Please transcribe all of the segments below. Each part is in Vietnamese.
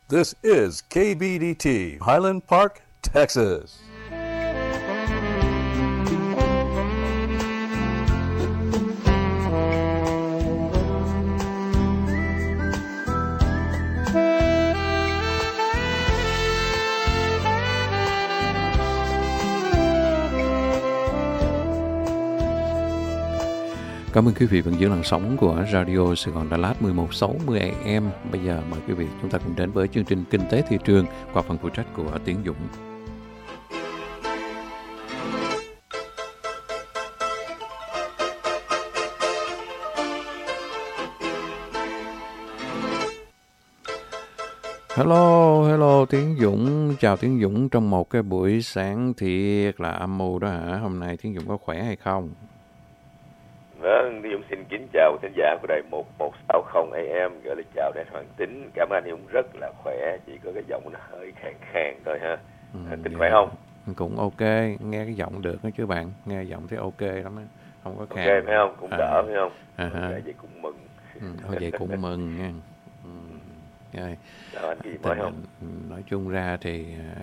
This is KBDT, Highland Park, Texas. Cảm ơn quý vị vẫn giữ làn sóng của Radio Sài Gòn Đà Lạt 1160 AM. Bây giờ mời quý vị chúng ta cùng đến với chương trình Kinh tế Thị trường qua phần phụ trách của Tiến Dũng. Hello Tiến Dũng, chào Tiến Dũng trong một cái buổi sáng thiệt là âm mưu đó hả? Hôm nay Tiến Dũng có khỏe hay không? Vâng, Dũng xin kính chào thính giả của đài 1160 AM, gọi là chào đại Hoàng Tính. Cảm ơn Dũng rất là khỏe, chỉ có cái giọng nó hơi khàn khàn thôi ha. Tính khỏe không? Cũng ok, nghe cái giọng được đó chứ bạn, nghe giọng thấy ok lắm á, không có khàn. Ok phải không? Cũng đỡ phải không? Vậy cũng mừng. Thôi vậy cũng mừng nha. Rồi. Anh gì mới không? Nói chung ra thì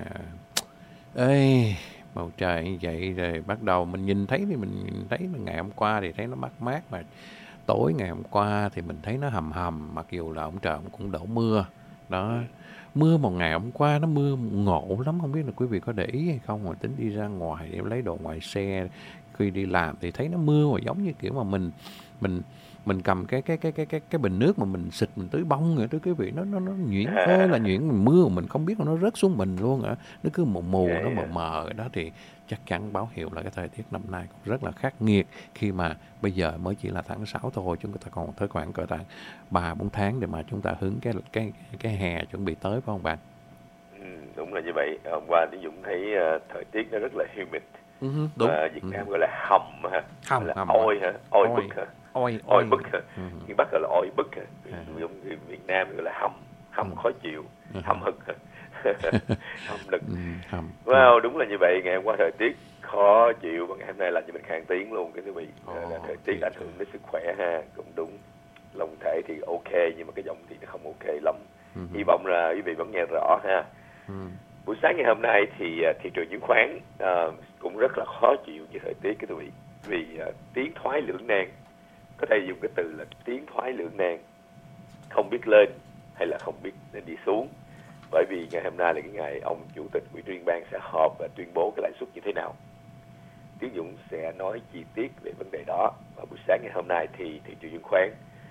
bầu trời như vậy rồi bắt đầu mình nhìn thấy thì mình thấy ngày hôm qua thì thấy nó mát mát, mà tối ngày hôm qua thì mình thấy nó hầm hầm, mặc dù là ông trời cũng đổ mưa đó. Mưa một ngày hôm qua nó mưa ngộ lắm, không biết là quý vị có để ý hay không, mà tính đi ra ngoài để lấy đồ ngoài xe khi đi làm thì thấy nó mưa mà giống như kiểu mà mình cầm cái bình nước mà mình xịt mình tưới bông rồi đó quý vị, nó nhuyễn ơi là nhuyễn, mình mưa mà mình không biết là nó rớt xuống mình luôn hả, nó cứ mù nó mờ mờ rồi đó, thì chắc chắn báo hiệu là cái thời tiết năm nay cũng rất là khắc nghiệt, khi mà bây giờ mới chỉ là tháng 6 thôi, chúng ta còn tới khoảng cỡ 3-4 tháng để mà chúng ta hướng cái hè chuẩn bị tới, phải không bạn? Đúng là như vậy. Hôm qua thì Dũng thấy thời tiết nó rất là humid. Đúng. Việt Nam gọi là hầm ha, là oi hả, oi bức hả, oi bức hả, nhưng Bắc gọi là oi bức hả, người Việt Nam gọi là hầm khó chịu, hầm hực hả, hầm nực. Wow, đúng là như vậy. Ngày hôm qua thời tiết khó chịu, và ngày hôm nay là cho mình khang tiếng luôn cái quý vị. Thời tiết ảnh hưởng đến sức khỏe ha, cũng đúng. Lòng thể thì ok nhưng mà cái giọng thì nó không ok lắm. Hy vọng là quý vị vẫn nghe rõ ha. Buổi sáng ngày hôm nay thì thị trường chứng khoán cũng rất là khó chịu với thời tiết cái quý vị, vì tiến thoái lưỡng nan, có thể dùng cái từ là tiến thoái lưỡng nan, không biết lên hay là không biết nên đi xuống, bởi vì ngày hôm nay là cái ngày ông chủ tịch Quỹ Liên bang sẽ họp và tuyên bố cái lãi suất như thế nào. Tiến Dũng sẽ nói chi tiết về vấn đề đó. Và buổi sáng ngày hôm nay thì thị trường chứng khoán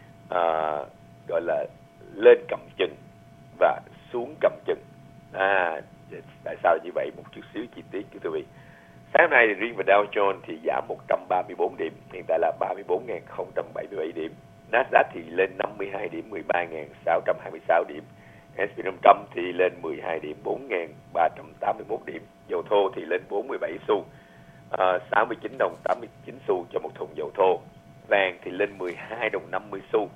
gọi là lên cầm chừng và xuống cầm chừng. Tại sao như vậy? Một chút xíu chi tiết cho quý vị. Sáng hôm nay thì riêng về Dow Jones thì giảm 134 điểm, hiện tại là 34.077 điểm. Nasdaq thì lên 52 điểm, 13.626 điểm. S&P 500 thì lên 12 điểm, 4.381 điểm. Dầu thô thì lên 47 xu, 69 đồng 89 xu cho một thùng dầu thô. Vàng thì lên 12 đồng 50 xu,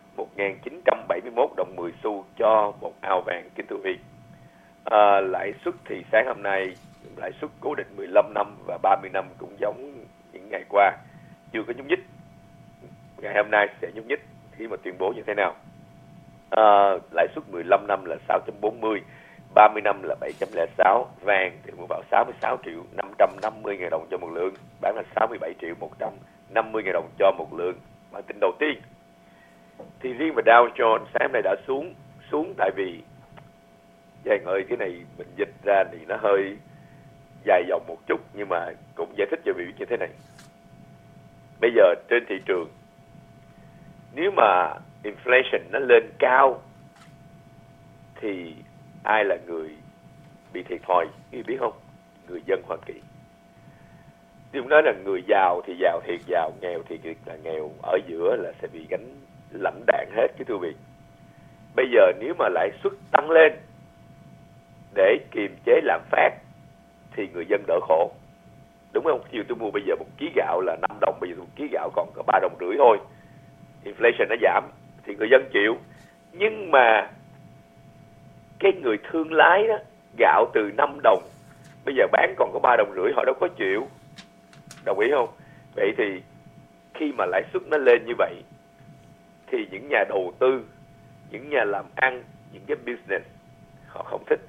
1.971 đồng 10 xu cho một ao vàng, kính thưa quý vị. Lãi suất thì sáng hôm nay lãi suất cố định 15 năm và 30 năm cũng giống những ngày qua, chưa có nhúc nhích. Ngày hôm nay sẽ nhúc nhích khi mà tuyên bố như thế nào. Lãi suất 15 năm là 6.40, 30 năm là 7.06. Vàng thì mua vào 66 triệu 550 ngàn đồng cho một lượng, bán là 67 triệu 150 ngàn đồng cho một lượng. Bản tin đầu tiên thì riêng về Dow Jones sáng hôm nay đã xuống tại vì Giang ơi, cái này mình dịch ra thì nó hơi dài dòng một chút, nhưng mà cũng giải thích cho quý vị như thế này. Bây giờ trên thị trường, nếu mà inflation nó lên cao thì ai là người bị thiệt thòi, quý vị biết không? Người dân Hoa Kỳ. Nếu nói là người giàu thì giàu thiệt giàu, nghèo thì thiệt là nghèo, ở giữa là sẽ bị gánh lãnh đạn hết cái thưa quý vị. Bây giờ nếu mà lãi suất tăng lên để kiềm chế lạm phát thì người dân đỡ khổ, đúng không? Khi tôi mua bây giờ 1 ký gạo là 5 đồng, bây giờ 1 ký gạo còn có 3,5 đồng thôi. Inflation nó giảm thì người dân chịu, nhưng mà cái người thương lái đó, gạo từ 5 đồng bây giờ bán còn có 3,5 đồng, họ đâu có chịu. Đồng ý không? Vậy thì khi mà lãi suất nó lên như vậy thì những nhà đầu tư, những nhà làm ăn, những cái business họ không thích.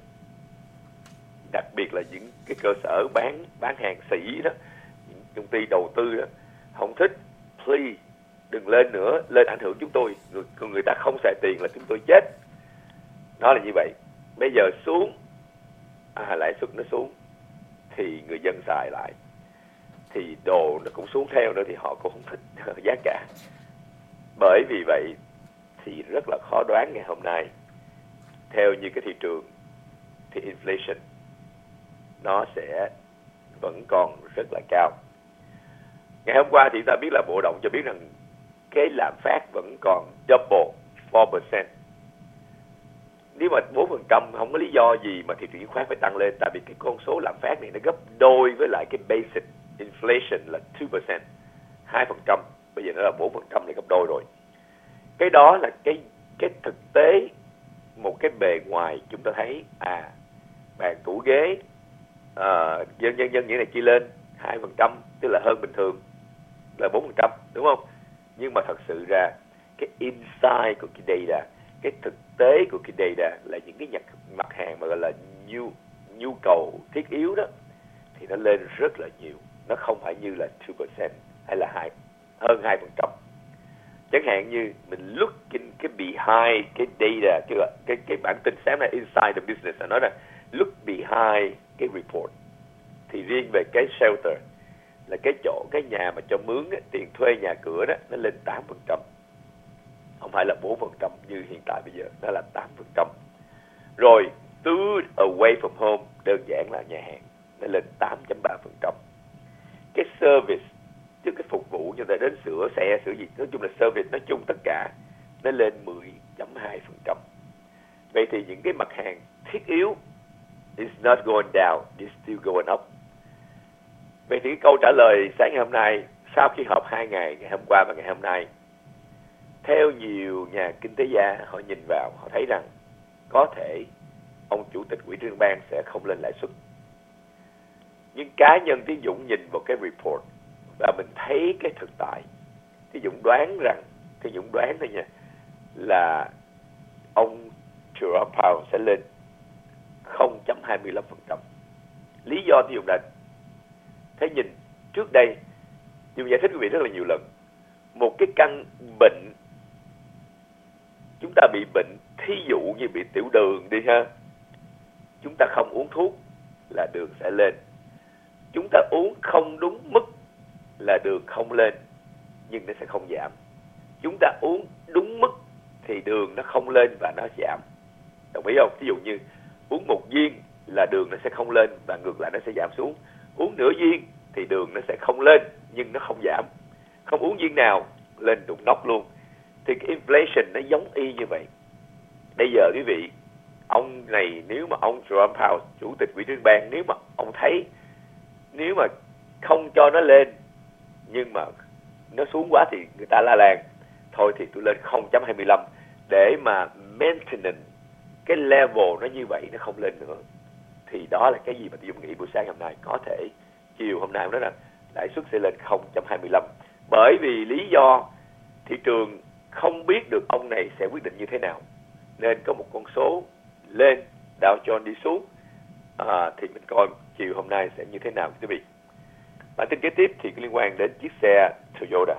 Đặc biệt là những cái cơ sở bán hàng sỉ đó, những công ty đầu tư đó, không thích. Please, đừng lên nữa, lên ảnh hưởng chúng tôi. Người ta không xài tiền là chúng tôi chết. Nó là như vậy. Bây giờ xuống, lãi suất nó xuống, thì người dân xài lại, thì đồ nó cũng xuống theo nữa, thì họ cũng không thích giá cả. Bởi vì vậy thì rất là khó đoán ngày hôm nay. Theo như cái thị trường thì inflation nó sẽ vẫn còn rất là cao. Ngày hôm qua thì ta biết là Bộ Động cho biết rằng cái lạm phát vẫn còn double 4%. Nếu mà 4% không có lý do gì mà thị trường chứng khoán phải tăng lên, tại vì cái con số lạm phát này nó gấp đôi với lại cái basic inflation là 2%, 2%, bây giờ nó là 4%, là gấp đôi rồi. Cái đó là cái thực tế, một cái bề ngoài chúng ta thấy bàn tủ ghế dân những này chia lên 2%, tức là hơn bình thường là 4%, đúng không? Nhưng mà thật sự ra cái inside của cái data, cái thực tế của cái data là những cái mặt hàng mà gọi là nhu cầu thiết yếu đó, thì nó lên rất là nhiều. Nó không phải như là 2% hay là hơn 2%. Chẳng hạn như mình look in cái behind cái data, cái bản tin sáng nay Inside the Business, nói là look behind cái report, thì riêng về cái shelter là cái nhà mà cho mướn ấy, tiền thuê nhà cửa đó, nó lên 8%, không phải là 4% như hiện tại bây giờ, nó là 8%. Rồi food away from home, đơn giản là nhà hàng, nó lên 8.3%. Cái service, chứ cái phục vụ như là đến sửa xe, sửa gì, nói chung là service, nói chung tất cả nó lên 10.2%. Vậy thì những cái mặt hàng thiết yếu is not going down, it's still going up. Vậy thì cái câu trả lời sáng ngày hôm nay, sau khi họp 2 ngày, ngày hôm qua và ngày hôm nay, theo nhiều nhà kinh tế gia, họ nhìn vào, họ thấy rằng có thể ông chủ tịch Quỹ Liên bang sẽ không lên lãi suất. Nhưng cá nhân Tiến Dũng nhìn vào cái report và mình thấy cái thực tại, Tiến Dũng đoán thôi nha, là ông Jerome Powell sẽ lên 0.25%. Lý do Tiến Dũng đã thấy nhìn trước đây, Dũng giải thích quý vị rất là nhiều lần, một cái căn bệnh, chúng ta bị bệnh, thí dụ như bị tiểu đường đi ha, chúng ta không uống thuốc là đường sẽ lên. Chúng ta uống không đúng mức là đường không lên, nhưng nó sẽ không giảm. Chúng ta uống đúng mức thì đường nó không lên và nó giảm. Đồng ý không? Ví dụ như uống 1 viên là đường nó sẽ không lên và ngược lại nó sẽ giảm xuống. Uống nửa viên thì đường nó sẽ không lên nhưng nó không giảm. Không uống viên nào lên đụng nóc luôn. Thì cái inflation nó giống y như vậy. Bây giờ quý vị, ông này, nếu mà ông Jerome Powell, chủ tịch Quỹ Liên bang, nếu mà ông thấy nếu mà không cho nó lên nhưng mà nó xuống quá thì người ta la làng, thôi thì tôi lên 0.25 để mà maintenance cái level nó như vậy, nó không lên nữa. Thì đó là cái gì mà tôi nghĩ buổi sáng hôm nay có thể chiều hôm nay nói rằng lãi suất sẽ lên 0.25, bởi vì lý do thị trường không biết được ông này sẽ quyết định như thế nào, nên có một con số lên, Dow Jones đi xuống, thì mình coi chiều hôm nay sẽ như thế nào quý vị. Bản tin kế tiếp thì liên quan đến chiếc xe Toyota.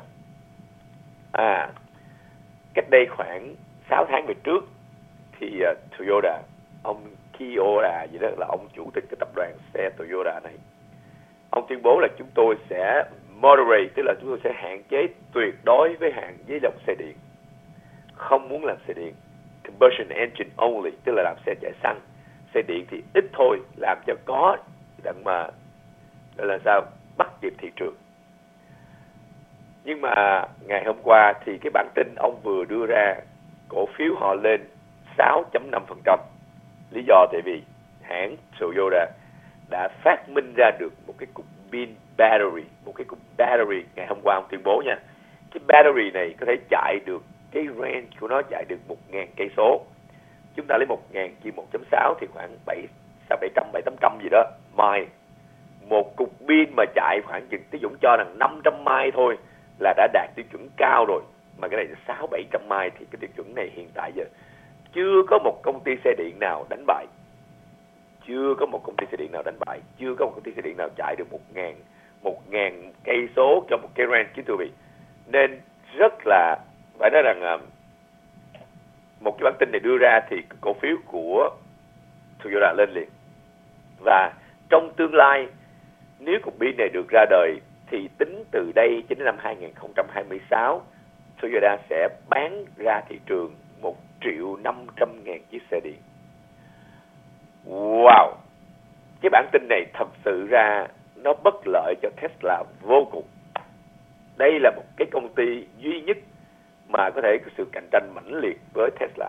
Cách đây khoảng 6 tháng về trước thì Toyota, ông Kiyoda gì đó là ông chủ tịch cái tập đoàn xe Toyota này, ông tuyên bố là chúng tôi sẽ moderate, tức là chúng tôi sẽ hạn chế tuyệt đối với dòng xe điện, không muốn làm xe điện combustion engine only, tức là làm xe chạy xăng. Xe điện thì ít thôi, làm cho có đặng mà là sao bắt kịp thị trường. Nhưng mà ngày hôm qua thì cái bản tin ông vừa đưa ra, cổ phiếu họ lên 6.5%. Lý do tại vì hãng Toyota đã phát minh ra được một cái cục pin battery, ngày hôm qua ông tuyên bố nha. Cái battery này có thể chạy được, cái range của nó chạy được 1.000 cây số. Chúng ta lấy 1.000 chia 1.6 thì khoảng 700-800 gì đó mile. Một cục pin mà chạy khoảng chừng, Tí Dũng cho rằng 500 mile thôi là đã đạt tiêu chuẩn cao rồi. Mà cái này là 600-700 mile thì cái tiêu chuẩn này hiện tại giờ chưa có một công ty xe điện nào đánh bại. chưa có một công ty xe điện nào đánh bại, chưa có một công ty xe điện nào chạy được 1.000 cây số cho một cái range, kính thưa quý vị. Nên rất là phải nói rằng một cái bản tin này đưa ra thì cổ phiếu của Toyota lên liền. Và trong tương lai, nếu cục pin này được ra đời thì tính từ đây cho đến năm 2026, Toyota sẽ bán ra thị trường 1.500.000 chiếc xe điện. Wow! Cái bản tin này thật sự ra nó bất lợi cho Tesla vô cùng. Đây là một cái công ty duy nhất mà có thể có sự cạnh tranh mãnh liệt với Tesla.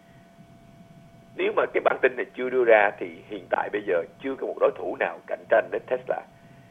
Nếu mà cái bản tin này chưa đưa ra thì hiện tại bây giờ chưa có một đối thủ nào cạnh tranh đến Tesla.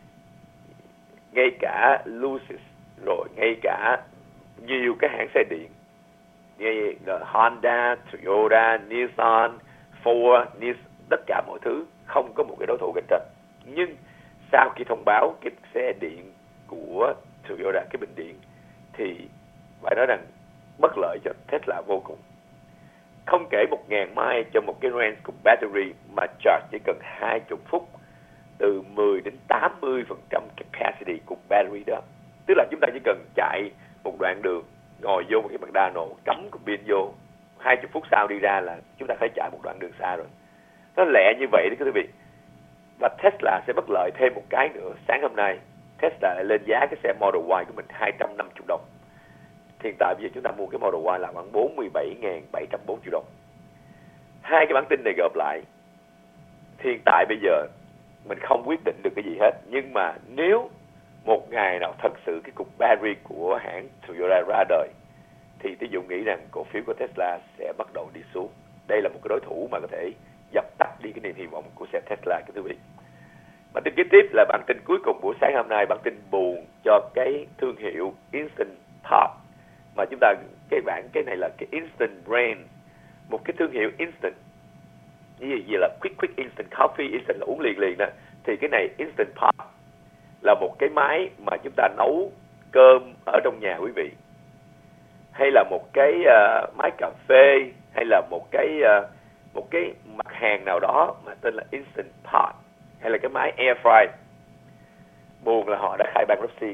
Ngay cả Lucid, rồi ngay cả nhiều cái hãng xe điện như Honda, Toyota, Nissan, Ford, tất cả mọi thứ không có một cái đối thủ cạnh tranh. Nhưng sau khi thông báo cái xe điện của Toyota, cái bình điện, thì phải nói rằng bất lợi cho Tesla vô cùng. Không kể 1.000 mile cho một cái range của battery mà charge chỉ cần 20 phút, từ 10 đến 80% capacity của battery đó. Tức là chúng ta chỉ cần chạy một đoạn đường, ngồi vô một cái McDonald's, cắm cục pin vô, 20 phút sau đi ra là chúng ta phải chạy một đoạn đường xa rồi. Nó lẹ như vậy đấy quý vị. Và Tesla sẽ bất lợi thêm một cái nữa. Sáng hôm nay Tesla lại lên giá cái xe Model Y của mình 250 đồng. Hiện tại bây giờ chúng ta mua cái Model Y là khoảng 47.740 triệu đồng. Hai cái bản tin này gộp lại, hiện tại bây giờ mình không quyết định được cái gì hết. Nhưng mà nếu một ngày nào thật sự cái cục battery của hãng Toyota ra đời, thì tôi Dũng nghĩ rằng cổ phiếu của Tesla sẽ bắt đầu đi xuống. Đây là một cái đối thủ mà có thể dập tắt đi cái niềm hy vọng của xe Tesla, quý vị. Bản tin kế tiếp là bản tin cuối cùng buổi sáng hôm nay, bản tin buồn cho cái thương hiệu Instant Pot mà chúng ta cái này là cái Instant Brand, một cái thương hiệu instant như vậy là quick instant coffee, instant là uống liền đó, thì cái này Instant Pot là một cái máy mà chúng ta nấu cơm ở trong nhà quý vị, hay là một cái máy cà phê, hay là một cái mặt hàng nào đó mà tên là Instant Pot, hay là cái máy air fry. Buồn là họ đã khai bankruptcy.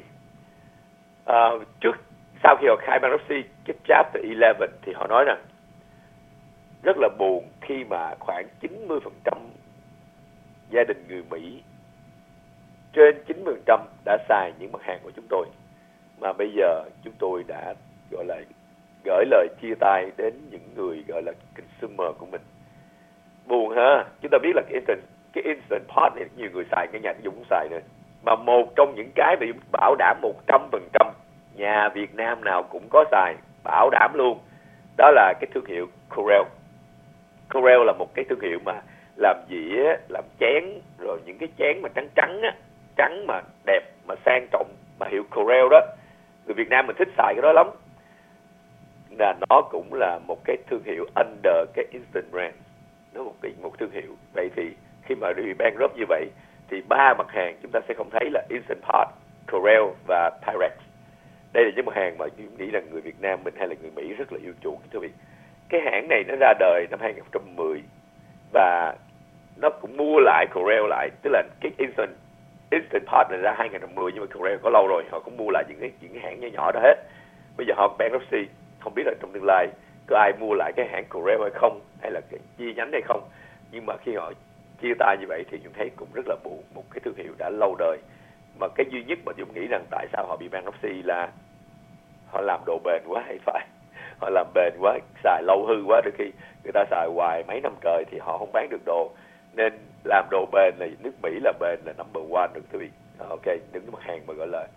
Sau khi họ khai bankruptcy, cái Chapter 11 thì họ nói rằng rất là buồn khi mà khoảng 90% gia đình người Mỹ, trên 90% đã xài những mặt hàng của chúng tôi, mà bây giờ chúng tôi đã gọi là gửi lời chia tay đến những người gọi là consumer của mình. Buồn ha. Chúng ta biết là cái Instant Pot này nhiều người xài, cái nhà Dũng cũng xài nữa. Mà một trong những cái mà Dũng bảo đảm 100% nhà Việt Nam nào cũng có xài, bảo đảm luôn, đó là cái thương hiệu Corel. Corel là một cái thương hiệu mà làm dĩa, làm chén, rồi những cái chén mà trắng mà đẹp, mà sang trọng, mà hiệu Corel đó. Người Việt Nam mình thích xài cái đó lắm. Là nó cũng là một cái thương hiệu under cái Instant Brand. Nó một thương hiệu. Vậy thì khi mà đi bankrupt như vậy thì ba mặt hàng chúng ta sẽ không thấy là Instant Pot, Corel và Pyrex. Đây là những mặt hàng mà tôi nghĩ là người Việt Nam mình hay là người Mỹ rất là yêu chuộng. Cái hãng này nó ra đời năm 2010 và nó cũng mua lại Corel lại, tức là cái Instant Pot này ra 2010 nhưng mà Corel có lâu rồi, họ cũng mua lại những cái hãng nhỏ đó hết. Bây giờ họ bankruptcy, không biết là trong tương lai có ai mua lại cái hãng Corel hay không, hay là cái chi nhánh hay không. Nhưng mà khi họ chia tay như vậy thì chúng thấy cũng rất là buồn, một cái thương hiệu đã lâu đời. Mà cái duy nhất mà Dũng nghĩ rằng tại sao họ bị bankruptcy là họ làm đồ bền quá hay phải. Họ làm bền quá, xài lâu hư quá, đôi khi người ta xài hoài mấy năm trời thì họ không bán được đồ. Nên làm đồ bền là nước Mỹ là bền là number one được quý vị. Ok, những mặt hàng mà gọi là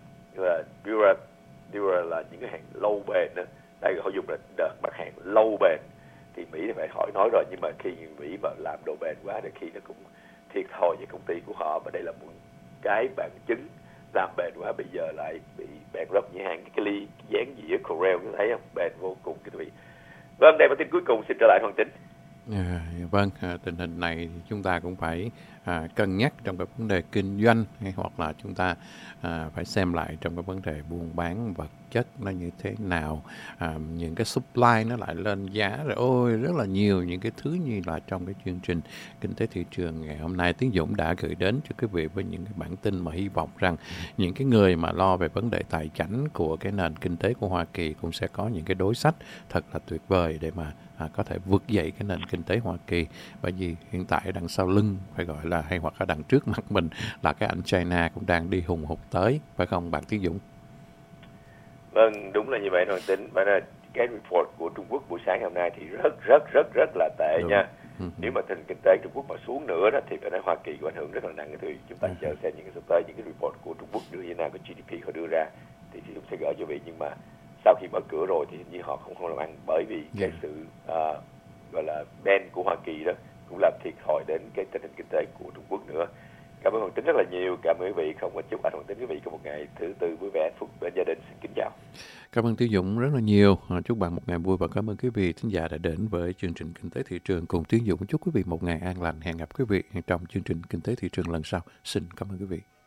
Dura là những cái hàng lâu bền đó. Đây họ dùng là mặt hàng lâu bền thì Mỹ thì phải hỏi nói rồi, nhưng mà khi Mỹ mà làm đồ bền quá thì khi nó cũng thiệt thòi với công ty của họ. Và đây là một cái bằng chứng làm bền quá, bây giờ lại bị bankrupt như hàng cái ly dán dĩa Corel, có thấy không? Bền vô cùng quý vị. Vâng, đây là tin cuối cùng, xin trở lại Hoàng Tính. Vâng, tình hình này thì chúng ta cũng phải cân nhắc trong cái vấn đề kinh doanh, hay hoặc là chúng ta phải xem lại trong cái vấn đề buôn bán vật chất nó như thế nào. Những cái supply nó lại lên giá rồi, rất là nhiều những cái thứ như là trong cái chương trình Kinh tế thị trường ngày hôm nay, Tiến Dũng đã gửi đến cho quý vị với những cái bản tin mà hy vọng rằng những cái người mà lo về vấn đề tài chính của cái nền kinh tế của Hoa Kỳ cũng sẽ có những cái đối sách thật là tuyệt vời để mà có thể vượt dậy cái nền kinh tế Hoa Kỳ. Bởi vì hiện tại đằng sau lưng phải gọi là, hay hoặc là đằng trước mặt mình là cái anh China cũng đang đi hùng hục tới, phải không bạn Tiến Dũng? Vâng, đúng là như vậy rồi Tính. Và cái report của Trung Quốc buổi sáng hôm nay thì rất là tệ nha. Nếu mà tình kinh tế Trung Quốc mà xuống nữa đó thì ở đây Hoa Kỳ có ảnh hưởng rất là nặng. Thì chúng ta chờ xem những cái sắp tới những cái report của Trung Quốc đưa như thế nào, cái GDP họ đưa ra thì chúng sẽ gửi cho vị. Nhưng mà sau khi mở cửa rồi thì hình như họ không làm ăn, bởi vì cái sự gọi là ban của Hoa Kỳ đó cũng làm thiệt thòi đến cái tình hình kinh tế của Trung Quốc nữa. Cảm ơn Hoàng Tính rất là nhiều. Cảm ơn quý vị. Không có chúc anh Hoàng Tính quý vị có một ngày thứ tư vui vẻ hạnh phúc bên gia đình. Xin kính chào. Cảm ơn Tiến Dũng rất là nhiều. Chúc bạn một ngày vui và cảm ơn quý vị thính giả đã đến với chương trình Kinh tế thị trường cùng Tiến Dũng. Chúc quý vị một ngày an lành. Hẹn gặp quý vị trong chương trình Kinh tế thị trường lần sau. Xin cảm ơn quý vị.